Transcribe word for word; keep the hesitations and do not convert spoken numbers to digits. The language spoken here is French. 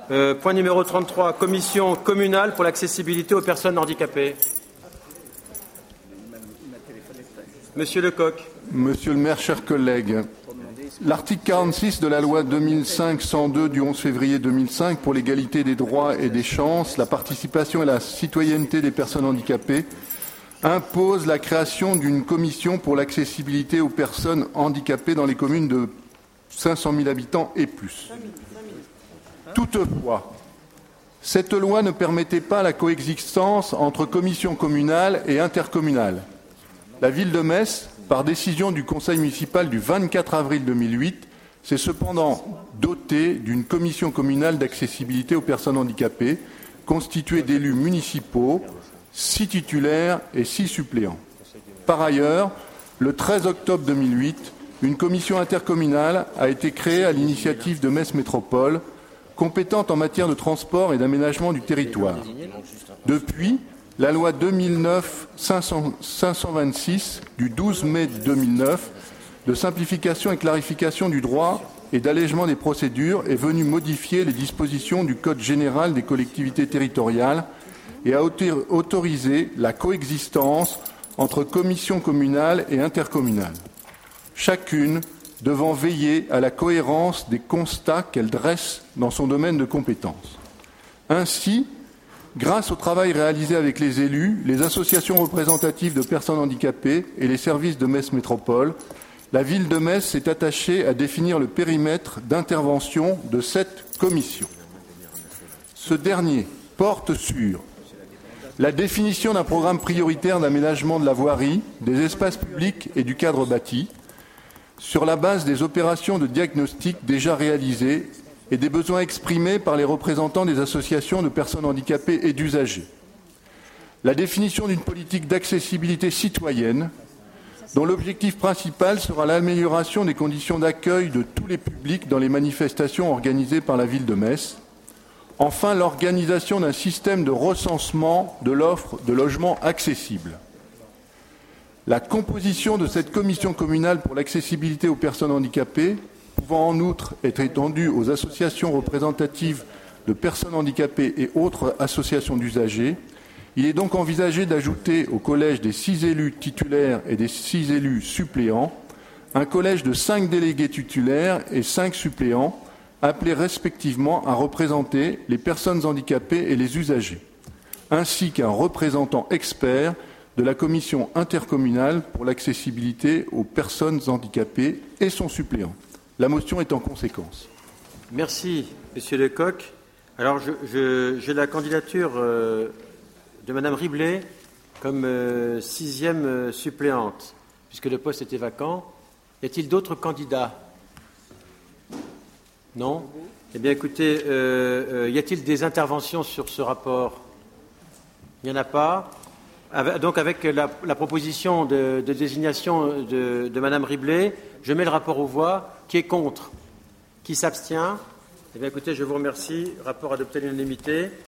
Euh, point numéro trente-trois, commission communale pour l'accessibilité aux personnes handicapées. Monsieur Lecoq. Monsieur le maire, chers collègues, l'article quarante-six de la loi deux mille cinq cent deux du onze février deux mille cinq pour l'égalité des droits et des chances, la participation et la citoyenneté des personnes handicapées impose la création d'une commission pour l'accessibilité aux personnes handicapées dans les communes de cinq cent mille habitants et plus. Toutefois, cette loi ne permettait pas la coexistence entre commission communale et intercommunale. La ville de Metz, par décision du conseil municipal du vingt-quatre avril deux mille huit, s'est cependant dotée d'une commission communale d'accessibilité aux personnes handicapées, constituée d'élus municipaux, six titulaires et six suppléants. Par ailleurs, le treize octobre deux mille huit, une commission intercommunale a été créée à l'initiative de Metz Métropole, compétente en matière de transport et d'aménagement du territoire. Depuis, la loi deux mille neuf cinq cent vingt-six du douze mai deux mille neuf de simplification et clarification du droit et d'allègement des procédures est venue modifier les dispositions du Code général des collectivités territoriales et a autorisé la coexistence entre commissions communales et intercommunales, chacune devant veiller à la cohérence des constats qu'elle dresse dans son domaine de compétence. Ainsi, grâce au travail réalisé avec les élus, les associations représentatives de personnes handicapées et les services de Metz Métropole, la ville de Metz s'est attachée à définir le périmètre d'intervention de cette commission. Ce dernier porte sur la définition d'un programme prioritaire d'aménagement de la voirie, des espaces publics et du cadre bâti, sur la base des opérations de diagnostic déjà réalisées et des besoins exprimés par les représentants des associations de personnes handicapées et d'usagers. La définition d'une politique d'accessibilité citoyenne dont l'objectif principal sera l'amélioration des conditions d'accueil de tous les publics dans les manifestations organisées par la ville de Metz. Enfin, l'organisation d'un système de recensement de l'offre de logements accessibles. La composition de cette commission communale pour l'accessibilité aux personnes handicapées, pouvant en outre être étendue aux associations représentatives de personnes handicapées et autres associations d'usagers, il est donc envisagé d'ajouter au collège des six élus titulaires et des six élus suppléants un collège de cinq délégués titulaires et cinq suppléants, appelés respectivement à représenter les personnes handicapées et les usagers, ainsi qu'un représentant expert de la commission intercommunale pour l'accessibilité aux personnes handicapées et son suppléant. La motion est en conséquence. Merci, Monsieur Lecoq. Alors, je, je, j'ai la candidature euh, de Madame Riblet comme euh, sixième euh, suppléante, puisque le poste était vacant. Y a-t-il d'autres candidats? Non? Eh bien, écoutez, euh, euh, y a-t-il des interventions sur ce rapport? Il n'y en a pas. Donc, avec la, la proposition de, de désignation de, de Madame Riblet, je mets le rapport aux voix. Qui est contre? Qui s'abstient? Eh bien, écoutez, je vous remercie. Rapport adopté à l'unanimité.